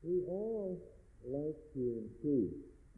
We all like to improve,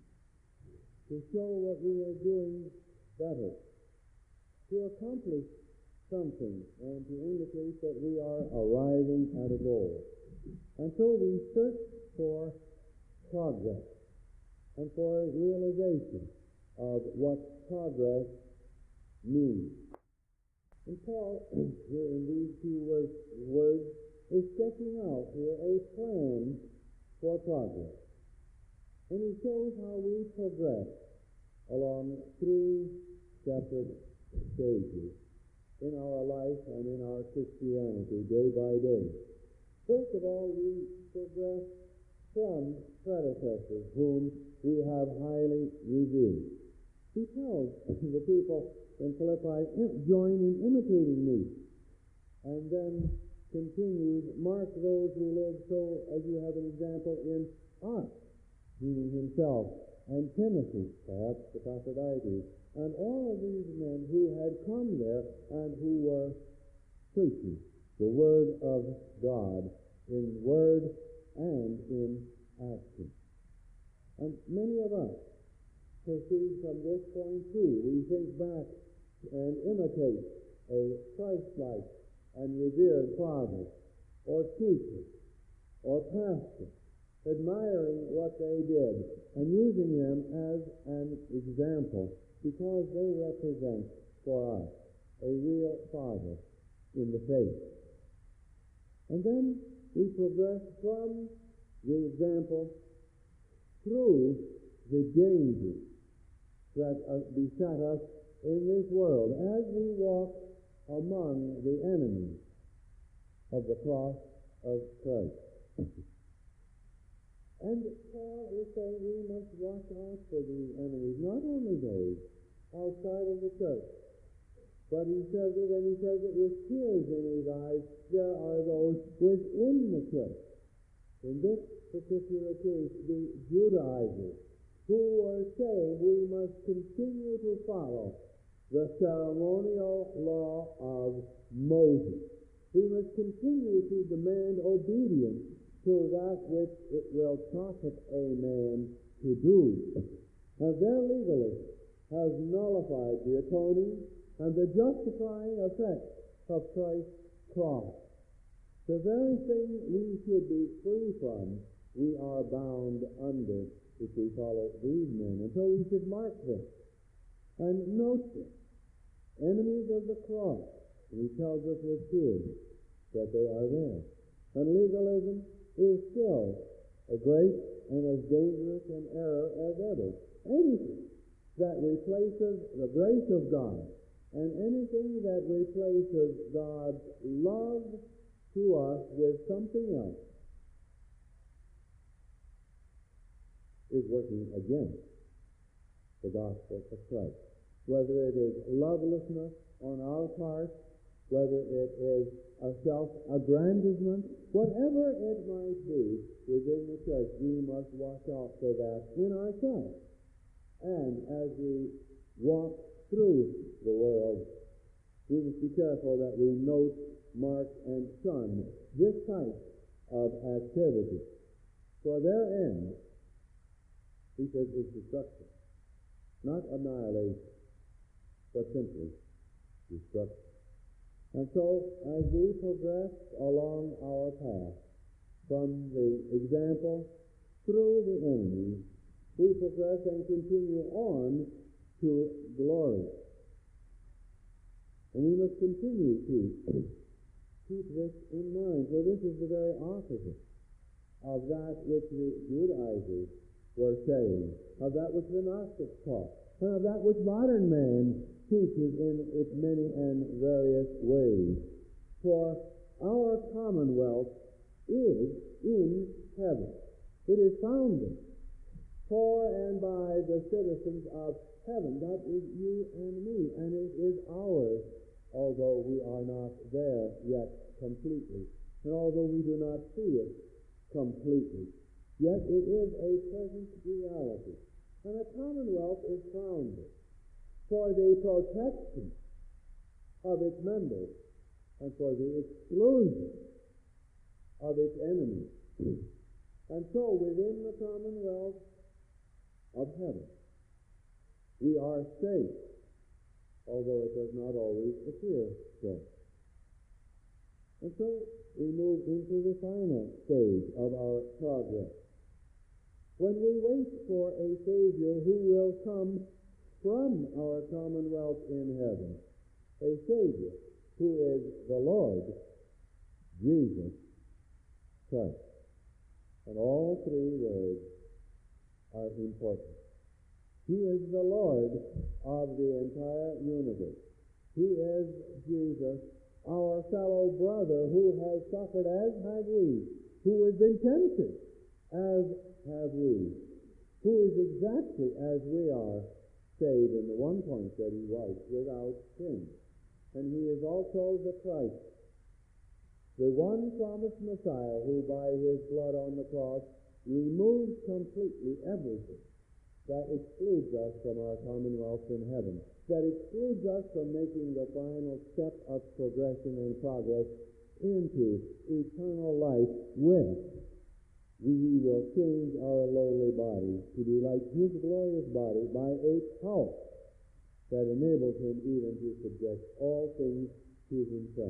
to show what we are doing better, to accomplish something, and to indicate that we are arriving at a goal. And so we search for progress and for a realization of what progress means. And Paul, here in these two words, is sketching out here a plan for progress. And he shows how we progress along three separate stages in our life and in our Christianity day by day. First of all, we progress from predecessors whom we have highly revered. He tells the people in Philippi, join in imitating me. And then continued, mark those who live so as you have an example in us, meaning himself, and Timothy, perhaps Epaphroditus, and all of these men who had come there and who were preaching the Word of God in word and in action. And many of us proceed from this point too. We think back and imitate a Christ-like and revered father or teacher or pastor, admiring what they did and using them as an example because they represent for us a real father in the faith. And then we progress from the example through the dangers that beset us in this world as we walk among the enemies of the cross of Christ. And Paul is saying we must watch out for these enemies, not only those outside of the church, but he says it, and he says it with tears in his eyes, there are those within the church. In this particular case, the Judaizers, who were saying we must continue to follow the ceremonial law of Moses. We must continue to demand obedience to that which it will profit a man to do. Now their legalism has nullified the atoning and the justifying effect of Christ's cross. The very thing we should be free from, we are bound under if we follow these men. And so we should mark them and note them, enemies of the cross. And he tells us with tears that they are there. And legalism is still a great and as dangerous an error as ever. Anything that replaces the grace of God and anything that replaces God's love to us with something else is working against the gospel of Christ. Whether it is lovelessness on our part, whether it is a self-aggrandizement, whatever it might be within the church, we must watch out for that in ourselves. And as we walk through the world, we must be careful that we note, mark, and shun this type of activity. For their end, he says, is destruction. Not annihilation, but simply destruction. And so, as we progress along our path from the example through the enemy, we progress and continue on to glory. And we must continue to keep this in mind, for this is the very opposite of that which the Judaizers were saying, of that which the Gnostics taught, and of that which modern man teaches in its many and various ways. For our commonwealth is in heaven. It is founded for and by the citizens of heaven. That is you and me, and it is ours, although we are not there yet completely, and although we do not see it completely. Yet it is a present reality. And a commonwealth is founded for the protection of its members and for the exclusion of its enemies. And so, within the commonwealth of heaven, we are safe, although it does not always appear so. And so, we move into the final stage of our progress. When we wait for a Savior who will come from our commonwealth in heaven, a Savior who is the Lord Jesus Christ. And all three words are important. He is the Lord of the entire universe. He is Jesus, our fellow brother, who has suffered as have we, who has been tempted as have we, who is exactly as we are, save in the one point that he was without sin. And he is also the Christ, the one promised Messiah who by his blood on the cross removes completely everything that excludes us from our commonwealth in heaven, that excludes us from making the final step of progression and progress into eternal life with. We will change our lowly body to be like his glorious body by a power that enables him even to subject all things to himself.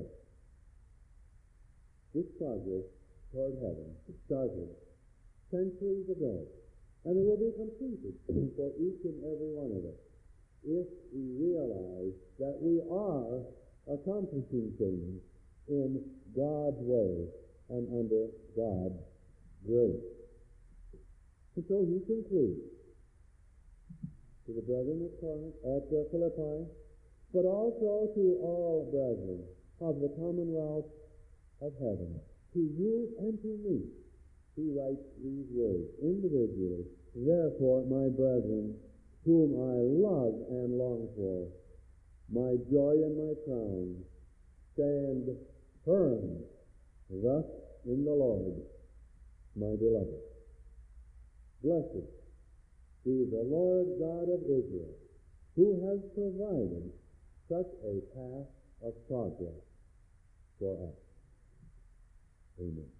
This progress toward heaven started centuries ago, and it will be completed for each and every one of us if we realize that we are accomplishing things in God's way and under God's grace. And so he concludes to the brethren at Philippi, but also to all brethren of the commonwealth of heaven, to you and to me, he writes these words individually. Therefore, my brethren, whom I love and long for, my joy and my crown, stand firm thus in the Lord, my beloved. Blessed be the Lord God of Israel, who has provided such a path of progress for us. Amen.